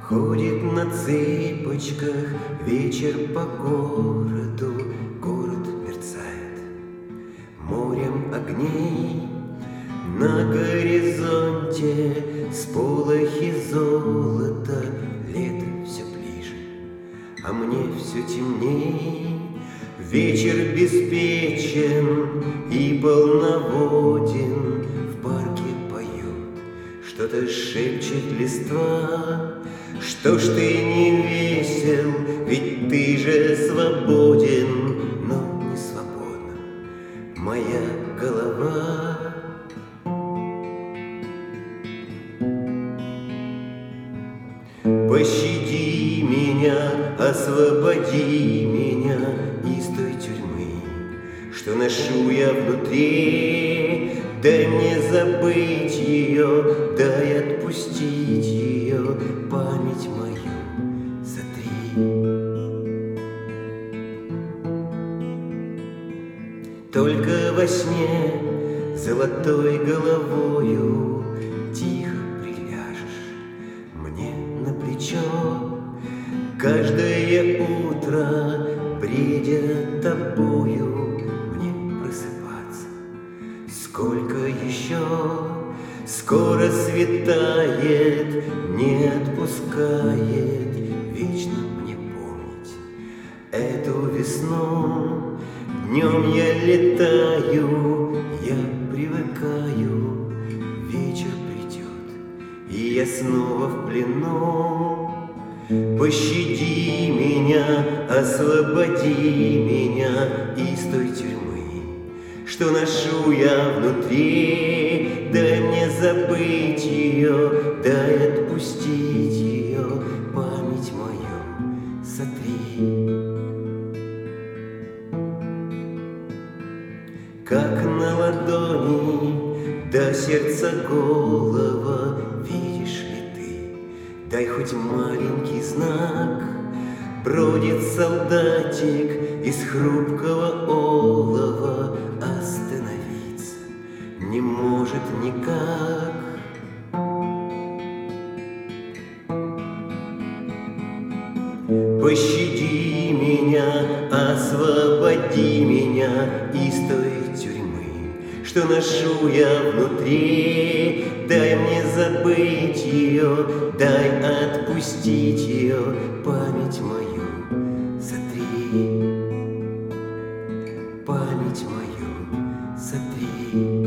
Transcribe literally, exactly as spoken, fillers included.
Ходит на цыпочках вечер по городу, город мерцает морем огней. На горизонте сполохи золота, лето все ближе, а мне все темней. Вечер беспечен и полноводен, в парке поют, что-то шепчет листва. Что ж ты не весел, ведь ты же свободен, но не свободна моя голова. Пощади меня, освободи меня из той тюрьмы, что ношу я внутри. Дай мне забыть ее, дай отпустить ее, память мою сотри. Только во сне золотой головою тихо приляжешь мне на плечо. Каждое утро, бредя тобою, мне просыпаться. Сколько еще? Скоро светает, не отпускает вечно мне помнить эту весну. Днем я летаю, я привыкаю, вечер придет, и я снова в плену. Пощади меня, освободи меня из той тюрьмы, что ношу я внутри. Дай мне забыть ее, дай отпустить ее, память мою сотри. Как на ладони до сердца голова, видишь ли ты, дай хоть маленький знак. Бродит солдатик из хрупкого олова, остановиться не может никак. Пощади меня, освободи меня из той тюрьмы, что ношу я внутри. Дай мне забыть ее, дай отпустить ее, память мою сотри, память мою сотри.